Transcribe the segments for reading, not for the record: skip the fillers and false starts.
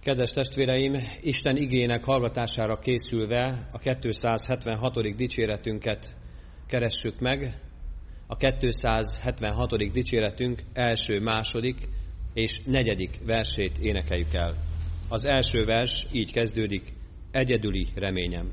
Kedves testvéreim, Isten igének hallgatására készülve a 276. dicséretünket keressük meg. A 276. dicséretünk első, második és negyedik versét énekeljük el. Az első vers így kezdődik: egyedüli reményem.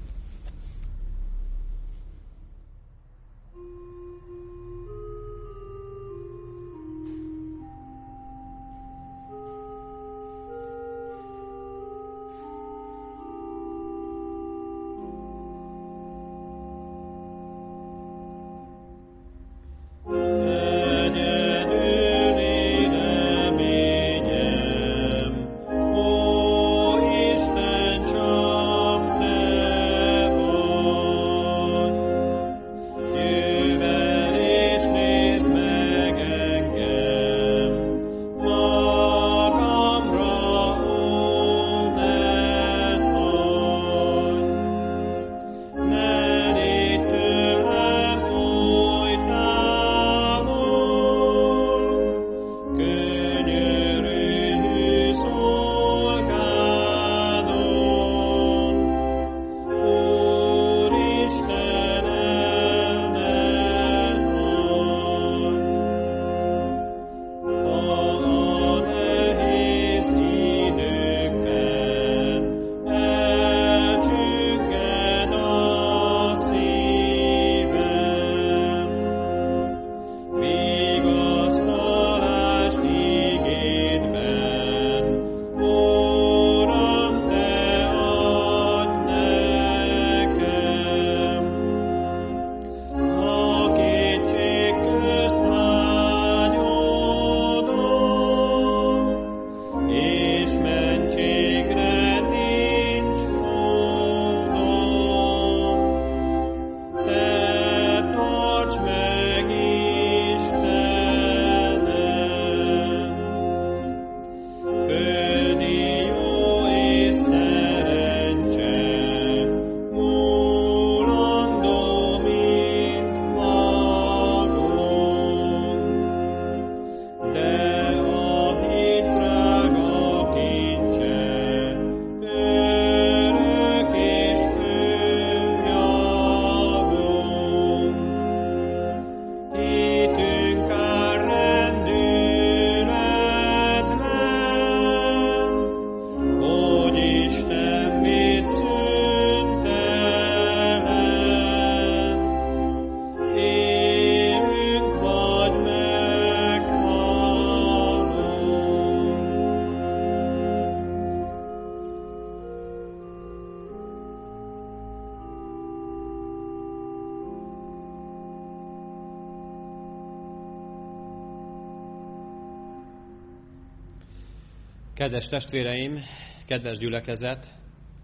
Kedves testvéreim, kedves gyülekezet!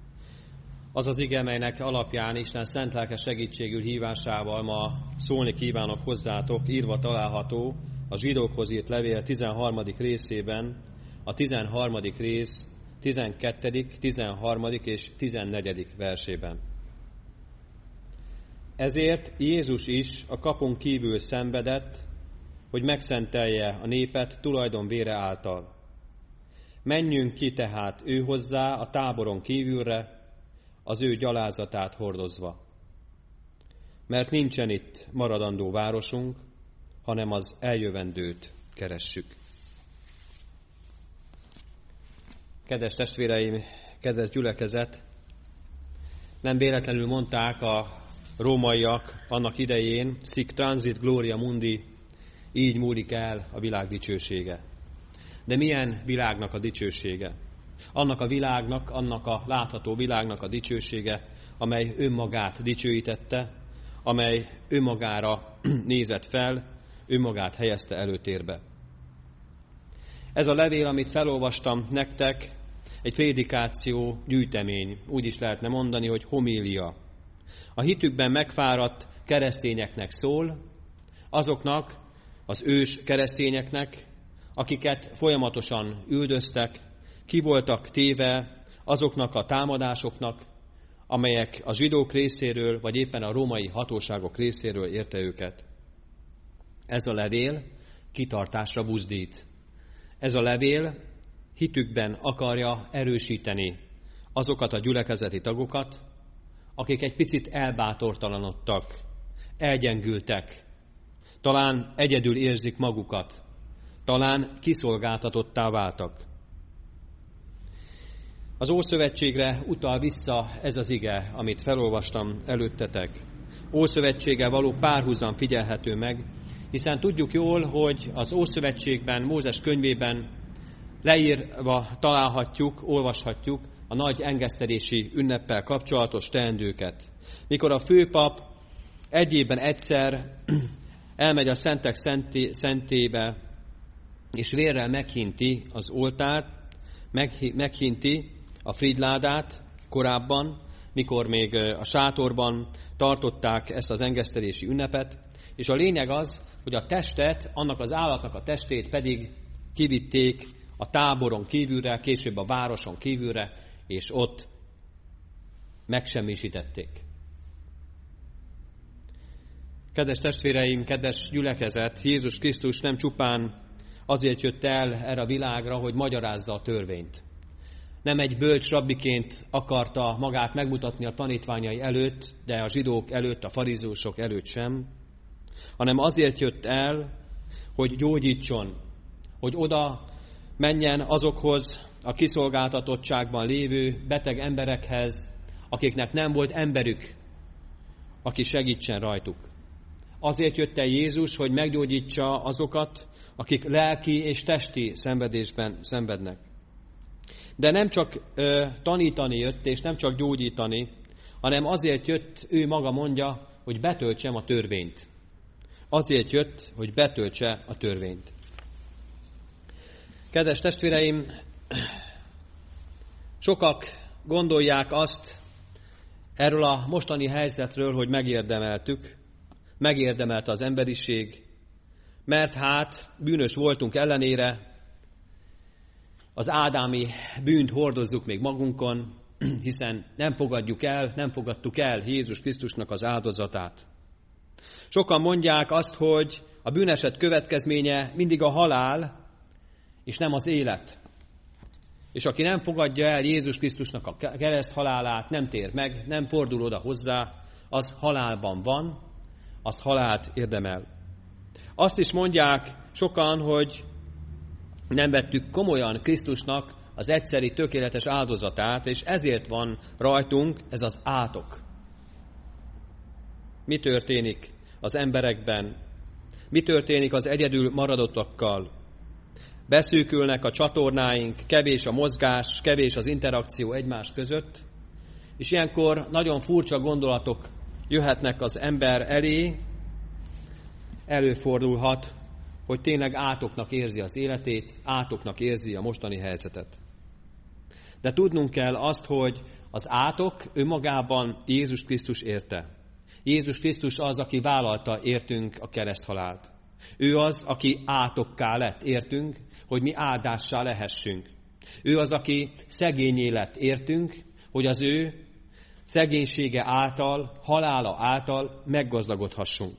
Az az ige, melynek alapján Isten szent lelke segítségül hívásával ma szólni kívánok hozzátok, írva található a Zsidókhoz írt levél 13. részében, a 13. rész 12., 13. és 14. versében. Ezért Jézus is a kapun kívül szenvedett, hogy megszentelje a népet tulajdon vére által. Menjünk ki tehát ő hozzá a táboron kívülre, az ő gyalázatát hordozva. Mert nincsen itt maradandó városunk, hanem az eljövendőt keressük. Kedves testvéreim, kedves gyülekezet! Nem véletlenül mondták a rómaiak annak idején, sic transit gloria mundi, így múlik el a világ dicsősége. De milyen világnak a dicsősége? Annak a világnak, annak a látható világnak a dicsősége, amely önmagát dicsőítette, amely önmagára nézett fel, önmagát helyezte előtérbe. Ez a levél, amit felolvastam nektek, egy prédikáció gyűjtemény, úgy is lehetne mondani, hogy homília. A hitükben megfáradt keresztényeknek szól, azoknak, az ős keresztényeknek, akiket folyamatosan üldöztek, ki voltak téve azoknak a támadásoknak, amelyek a zsidók részéről, vagy éppen a római hatóságok részéről érte őket. Ez a levél kitartásra buzdít. Ez a levél hitükben akarja erősíteni azokat a gyülekezeti tagokat, akik egy picit elbátortalanodtak, elgyengültek, talán egyedül érzik magukat, talán kiszolgáltatottá váltak. Az Ószövetségre utal vissza ez az ige, amit felolvastam előttetek. Ószövetséggel való párhuzam figyelhető meg, hiszen tudjuk jól, hogy az Ószövetségben, Mózes könyvében leírva találhatjuk, olvashatjuk a nagy engesztelési ünneppel kapcsolatos teendőket. Mikor a főpap egy évben egyszer elmegy a szentek szentébe, és vérrel meghinti az oltárt, meghinti a frigyládát korábban, mikor még a sátorban tartották ezt az engesztelési ünnepet, és a lényeg az, hogy a testet, annak az állatnak a testét pedig kivitték a táboron kívülre, később a városon kívülre, és ott megsemmisítették. Kedves testvéreim, kedves gyülekezet, Jézus Krisztus nem csupán azért jött el erre a világra, hogy magyarázza a törvényt. Nem egy bölcs rabbiként akarta magát megmutatni a tanítványai előtt, de a zsidók előtt, a farizósok előtt sem, hanem azért jött el, hogy gyógyítson, hogy oda menjen azokhoz a kiszolgáltatottságban lévő beteg emberekhez, akiknek nem volt emberük, aki segítsen rajtuk. Azért jött el Jézus, hogy meggyógyítsa azokat, akik lelki és testi szenvedésben szenvednek. De nem csak tanítani jött, és nem csak gyógyítani, hanem azért jött, ő maga mondja, hogy betöltsem a törvényt. Azért jött, hogy betöltse a törvényt. Kedves testvéreim, sokak gondolják azt erről a mostani helyzetről, hogy megérdemeltük, megérdemelte az emberiség, mert hát bűnös voltunk ellenére, az ádámi bűnt hordozzuk még magunkon, hiszen nem fogadtuk el Jézus Krisztusnak az áldozatát. Sokan mondják azt, hogy a bűneset következménye mindig a halál, és nem az élet. És aki nem fogadja el Jézus Krisztusnak a kereszt halálát, nem tér meg, nem fordul oda hozzá, az halálban van, az halált érdemel. Azt is mondják sokan, hogy nem vettük komolyan Krisztusnak az egyszeri tökéletes áldozatát, és ezért van rajtunk ez az átok. Mi történik az emberekben? Mi történik az egyedül maradottakkal? Beszűkülnek a csatornáink, kevés a mozgás, kevés az interakció egymás között, és ilyenkor nagyon furcsa gondolatok jöhetnek az ember elé, előfordulhat, hogy tényleg átoknak érzi az életét, átoknak érzi a mostani helyzetet. De tudnunk kell azt, hogy az átok önmagában Jézus Krisztus érte. Jézus Krisztus az, aki vállalta értünk a kereszthalált. Ő az, aki átokká lett értünk, hogy mi áldássá lehessünk. Ő az, aki szegényé lett értünk, hogy az ő szegénysége által, halála által meggazdagodhassunk.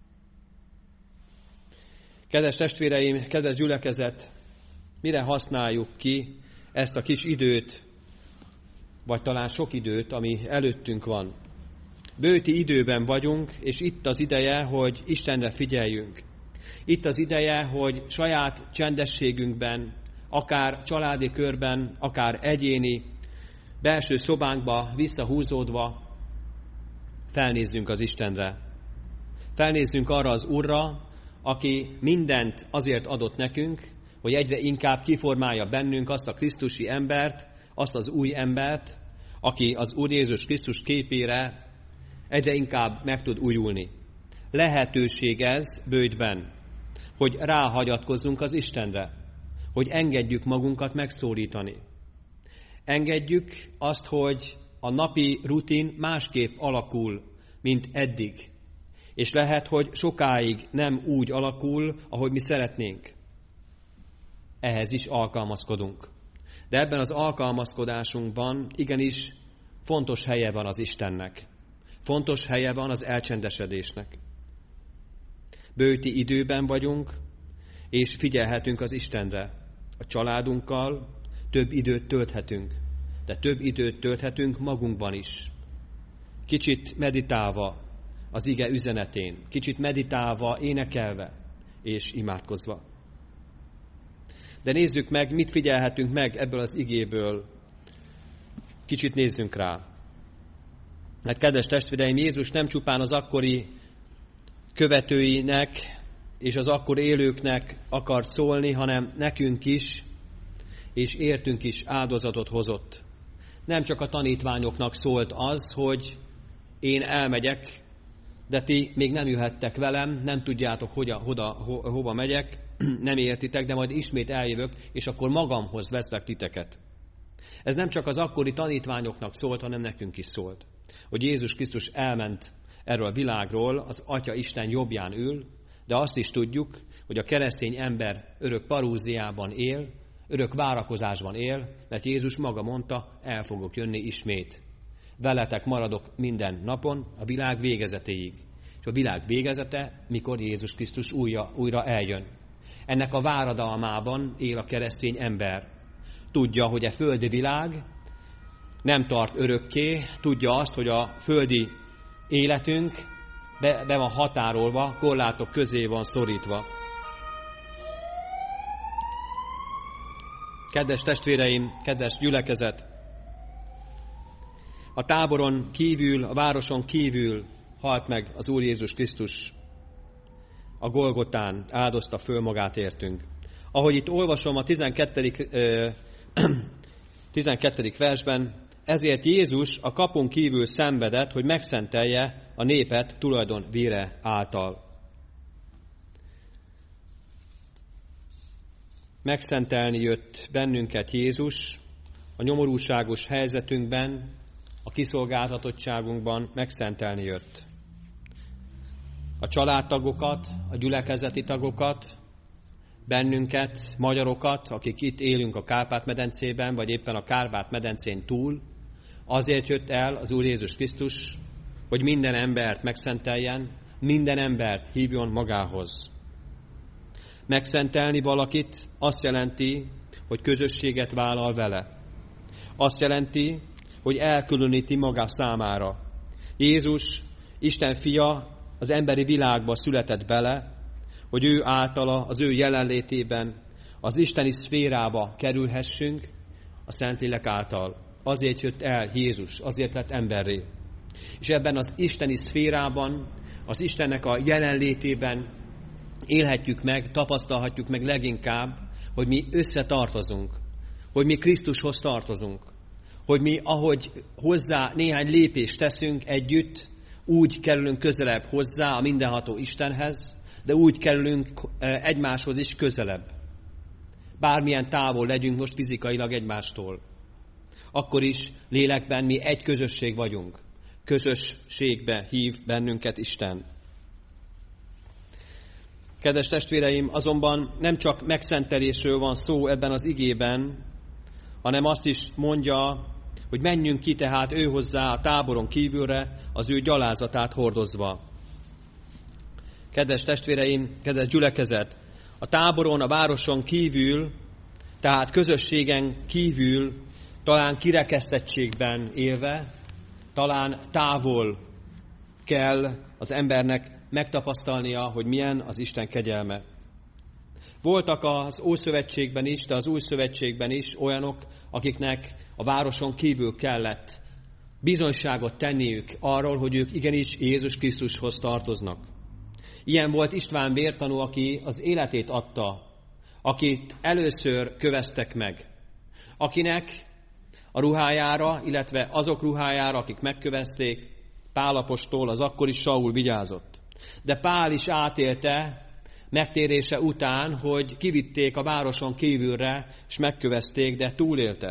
Kedves testvéreim, kedves gyülekezet, mire használjuk ki ezt a kis időt, vagy talán sok időt, ami előttünk van? Bőti időben vagyunk, és itt az ideje, hogy Istenre figyeljünk. Itt az ideje, hogy saját csendességünkben, akár családi körben, akár egyéni, belső szobánkba visszahúzódva felnézzünk az Istenre. Felnézzünk arra az Úrra, aki mindent azért adott nekünk, hogy egyre inkább kiformálja bennünk azt a krisztusi embert, azt az új embert, aki az Úr Jézus Krisztus képére egyre inkább meg tud újulni. Lehetőség ez bőjtben, hogy ráhagyatkozzunk az Istenre, hogy engedjük magunkat megszólítani. Engedjük azt, hogy a napi rutin másképp alakul, mint eddig. És lehet, hogy sokáig nem úgy alakul, ahogy mi szeretnénk. Ehhez is alkalmazkodunk. De ebben az alkalmazkodásunkban igenis fontos helye van az Istennek. Fontos helye van az elcsendesedésnek. Bőti időben vagyunk, és figyelhetünk az Istenre. A családunkkal, több időt tölthetünk, de több időt tölthetünk magunkban is. Kicsit meditálva az ige üzenetén, kicsit meditálva, énekelve és imádkozva. De nézzük meg, mit figyelhetünk meg ebből az igéből. Kicsit nézzünk rá. Mert kedves testvéreim, Jézus nem csupán az akkori követőinek és az akkor élőknek akart szólni, hanem nekünk is, és értünk is áldozatot hozott. Nem csak a tanítványoknak szólt az, hogy én elmegyek, de ti még nem jöhettek velem, nem tudjátok, hova megyek, nem értitek, de majd ismét eljövök, és akkor magamhoz veszlek titeket. Ez nem csak az akkori tanítványoknak szólt, hanem nekünk is szólt. Hogy Jézus Krisztus elment erről a világról, az Atya Isten jobbján ül, de azt is tudjuk, hogy a keresztény ember örök parúziában él, örök várakozásban él, mert Jézus maga mondta, el fogok jönni ismét. Veletek maradok minden napon a világ végezetéig. És a világ végezete, mikor Jézus Krisztus újra eljön. Ennek a váradalmában él a keresztény ember. Tudja, hogy a földi világ nem tart örökké, tudja azt, hogy a földi életünk be van határolva, korlátok közé van szorítva. Kedves testvéreim, kedves gyülekezet! A táboron kívül, a városon kívül halt meg az Úr Jézus Krisztus. A Golgotán áldozta föl magát értünk. Ahogy itt olvasom a 12. versben, ezért Jézus a kapun kívül szenvedett, hogy megszentelje a népet tulajdon vére által. Megszentelni jött bennünket Jézus, a nyomorúságos helyzetünkben, a kiszolgáltatottságunkban megszentelni jött. A családtagokat, a gyülekezeti tagokat, bennünket, magyarokat, akik itt élünk a Kárpát-medencében, vagy éppen a Kárpát-medencén túl, azért jött el az Úr Jézus Krisztus, hogy minden embert megszenteljen, minden embert hívjon magához. Megszentelni valakit azt jelenti, hogy közösséget vállal vele. Azt jelenti, hogy elkülöníti maga számára. Jézus, Isten fia, az emberi világba született bele, hogy ő általa, az ő jelenlétében az isteni szférába kerülhessünk a Szentlélek által. Azért jött el Jézus, azért lett emberré. És ebben az isteni szférában, az Istennek a jelenlétében élhetjük meg, tapasztalhatjuk meg leginkább, hogy mi összetartozunk, hogy mi Krisztushoz tartozunk, hogy mi, ahogy hozzá néhány lépést teszünk együtt, úgy kerülünk közelebb hozzá a mindenható Istenhez, de úgy kerülünk egymáshoz is közelebb. Bármilyen távol legyünk most fizikailag egymástól. Akkor is lélekben mi egy közösség vagyunk. Közösségbe hív bennünket Isten. Kedves testvéreim, azonban nem csak megszentelésről van szó ebben az igében, hanem azt is mondja, hogy menjünk ki tehát ő hozzá a táboron kívülre, az ő gyalázatát hordozva. Kedves testvéreim, kedves gyülekezet, a táboron, a városon kívül, tehát közösségen kívül, talán kirekesztettségben élve, talán távol kell az embernek megtapasztalnia, hogy milyen az Isten kegyelme. Voltak az Ószövetségben is, de az Új Szövetségben is olyanok, akiknek a városon kívül kellett bizonyságot tenniük arról, hogy ők igenis Jézus Krisztushoz tartoznak. Ilyen volt István vértanú, aki az életét adta, akit először köveztek meg, akinek a ruhájára, illetve azok ruhájára, akik megkövezték, Pál apostol, az akkori Saul vigyázott. De Pál is átélte megtérése után, hogy kivitték a városon kívülre, és megkövezték, de túlélte.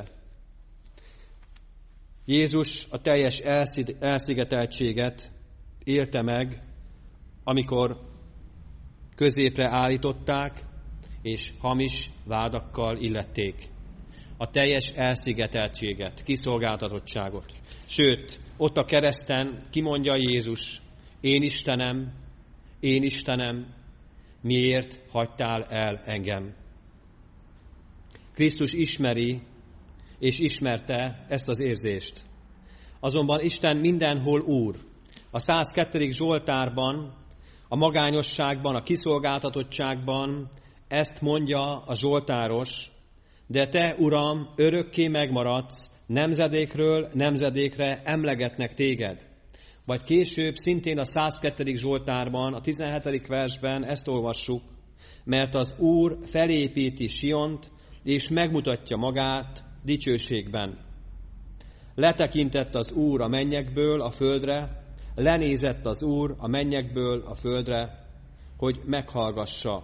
Jézus a teljes elszigeteltséget élte meg, amikor középre állították, és hamis vádakkal illették. A teljes elszigeteltséget, kiszolgáltatottságot. Sőt, ott a kereszten kimondja Jézus, én Istenem, miért hagytál el engem? Krisztus ismeri és ismerte ezt az érzést. Azonban Isten mindenhol Úr. A 102. Zsoltárban, a magányosságban, a kiszolgáltatottságban ezt mondja a zsoltáros, de te, Uram, örökké megmaradsz, nemzedékről nemzedékre emlegetnek téged. Vagy később szintén a 102. Zsoltárban, a 17. versben ezt olvassuk, mert az Úr felépíti Siont, és megmutatja magát dicsőségben. Letekintett az Úr a mennyekből a földre, lenézett az Úr a mennyekből a földre, hogy meghallgassa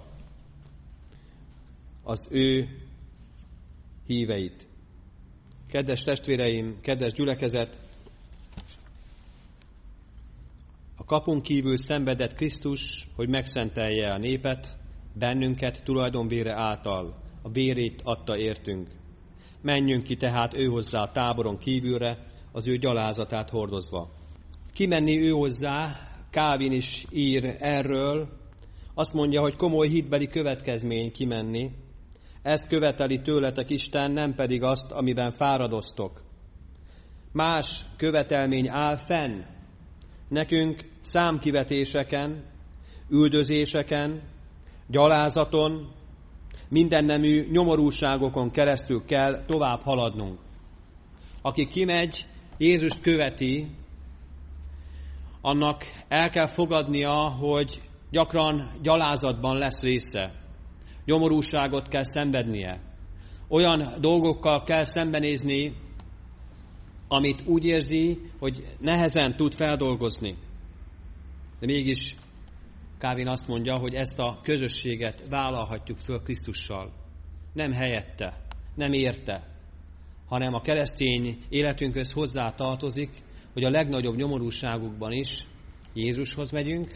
az ő híveit. Kedves testvéreim, kedves gyülekezet, a kapun kívül szenvedett Krisztus, hogy megszentelje a népet, bennünket tulajdonbére által, a bérét adta értünk. Menjünk ki tehát őhozzá a táboron kívülre, az ő gyalázatát hordozva. Kimenni őhozzá, Calvin is ír erről, azt mondja, hogy komoly hitbeli következmény kimenni. Ezt követeli tőletek Isten, nem pedig azt, amiben fáradoztok. Más követelmény áll fenn. Nekünk számkivetéseken, üldözéseken, gyalázaton, mindennemű nyomorúságokon keresztül kell tovább haladnunk. Aki kimegy, Jézust követi, annak el kell fogadnia, hogy gyakran gyalázatban lesz része. Nyomorúságot kell szenvednie. Olyan dolgokkal kell szembenézni, amit úgy érzi, hogy nehezen tud feldolgozni. De mégis Calvin azt mondja, hogy ezt a közösséget vállalhatjuk föl Krisztussal. Nem helyette, nem érte, hanem a keresztény életünkhöz hozzá tartozik, hogy a legnagyobb nyomorúságukban is Jézushoz megyünk,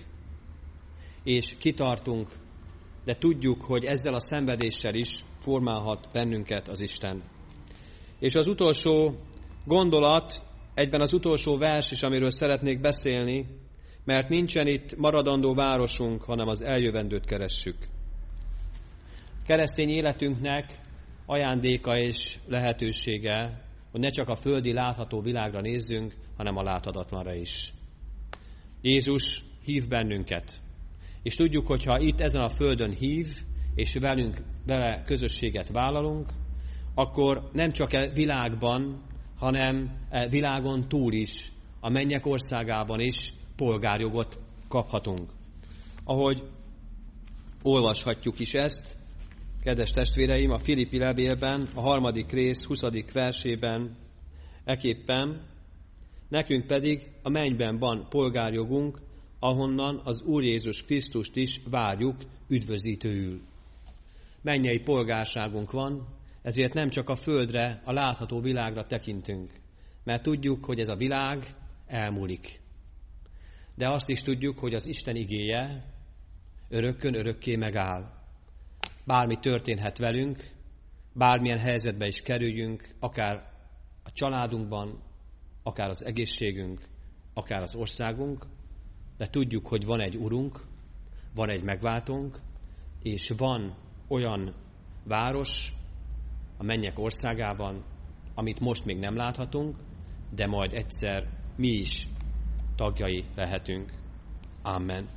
és kitartunk, de tudjuk, hogy ezzel a szenvedéssel is formálhat bennünket az Isten. És az utolsó gondolat, egyben az utolsó vers is, amiről szeretnék beszélni, mert nincsen itt maradandó városunk, hanem az eljövendőt keressük. Keresztény életünknek ajándéka és lehetősége, hogy ne csak a földi látható világra nézzünk, hanem a láthatatlanra is. Jézus hív bennünket. És tudjuk, hogy ha itt ezen a földön hív, és vele közösséget vállalunk, akkor nem csak a világban, hanem a világon túl is, a mennyek országában is polgárjogot kaphatunk. Ahogy olvashatjuk is ezt, kedves testvéreim, a Filippi levélben, a 3. rész 20. versében, eképpen nekünk pedig a mennyben van polgárjogunk, ahonnan az Úr Jézus Krisztust is várjuk üdvözítőül. Mennyei polgárságunk van, ezért nem csak a földre, a látható világra tekintünk, mert tudjuk, hogy ez a világ elmúlik. De azt is tudjuk, hogy az Isten igéje örökkön örökké megáll. Bármi történhet velünk, bármilyen helyzetbe is kerüljünk, akár a családunkban, akár az egészségünk, akár az országunk, de tudjuk, hogy van egy Urunk, van egy megváltónk, és van olyan város a mennyek országában, amit most még nem láthatunk, de majd egyszer mi is tagjai lehetünk. Amen.